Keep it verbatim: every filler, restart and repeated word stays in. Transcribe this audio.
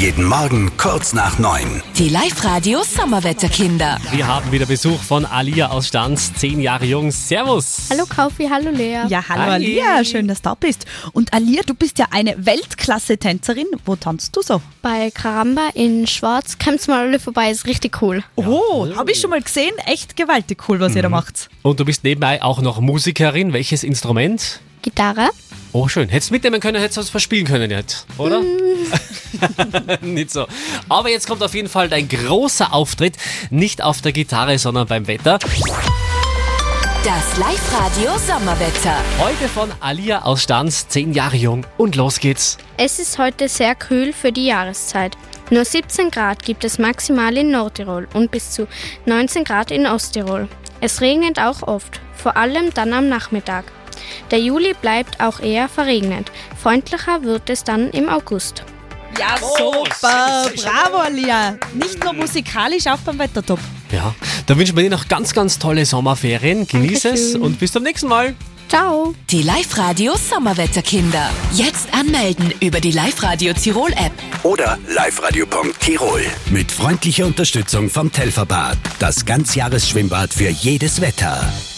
Jeden Morgen kurz nach neun. Die Live-Radio Sommerwetterkinder. Wir haben wieder Besuch von Alia aus Stanz, zehn Jahre jung. Servus. Hallo Kaufi, hallo Lea. Ja, hallo Hi. Alia, schön, dass du da bist. Und Alia, du bist ja eine Weltklasse-Tänzerin. Wo tanzt du so? Bei Karamba in Schwarz, kommt mal alle vorbei, ist richtig cool. Oh, habe ich schon mal gesehen. Echt gewaltig cool, was ihr da macht. Und du bist nebenbei auch noch Musikerin. Welches Instrument? Gitarre? Oh, schön. Hättest du mitnehmen können, hättest du was verspielen können jetzt, oder? Nicht so. Aber jetzt kommt auf jeden Fall dein großer Auftritt. Nicht auf der Gitarre, sondern beim Wetter. Das Live-Radio Sommerwetter. Heute von Alia aus Stanz, zehn Jahre jung. Und los geht's. Es ist heute sehr kühl für die Jahreszeit. Nur siebzehn Grad gibt es maximal in Nordtirol und bis zu neunzehn Grad in Osttirol. Es regnet auch oft, vor allem dann am Nachmittag. Der Juli bleibt auch eher verregnet. Freundlicher wird es dann im August. Ja, super. Bravo, Alia. Nicht nur musikalisch, auch beim Wetter top. Ja, dann wünschen wir dir noch ganz, ganz tolle Sommerferien. Genieß es Dankeschön. und bis zum nächsten Mal. Ciao! Die Live-Radio Sommerwetterkinder. Jetzt anmelden über die Live-Radio Tirol App. Oder liveradio punkt tirol. Mit freundlicher Unterstützung vom Telferbad. Das Ganzjahresschwimmbad für jedes Wetter.